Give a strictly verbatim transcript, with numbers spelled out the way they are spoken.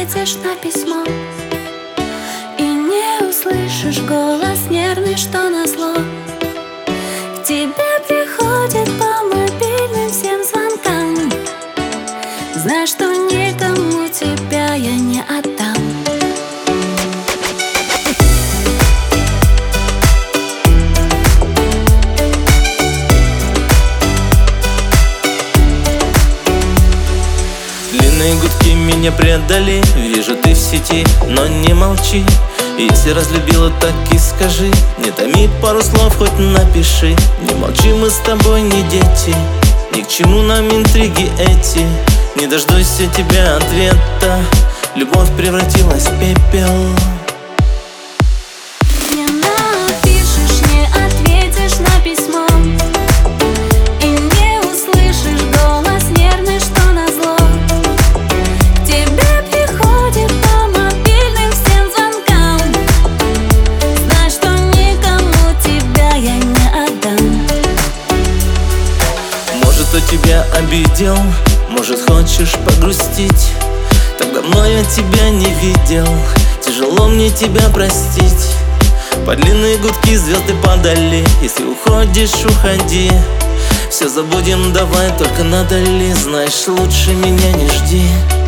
ответишь на письмо, и не услышишь голос нервный, что назло к тебе приходит по мобильным всем звонкам. Знай, что никому тебя я не отдам. Длинные гудки меня предали. Вижу, ты в сети, но не молчи. Если разлюбила, так и скажи. Не томи, пару слов хоть напиши. Не молчи, мы с тобой не дети. Ни к чему нам интриги эти. Не дождусь я тебя ответа. Любовь превратилась в пепел. Не напишешь, не ответишь на письмо, и не услышишь голос нервный, что назло к тебе приходит по мобильным всем звонкам. Знай, что никому тебя я не отдам. Может, кто тебя обидел, может, хочешь погрустить. Так давно я тебя не видел, тяжело мне тебя простить. Под длинные гудки звезды падали. Если уходишь, уходи. Все забудем, давай только надали. Знаешь, лучше меня не жди.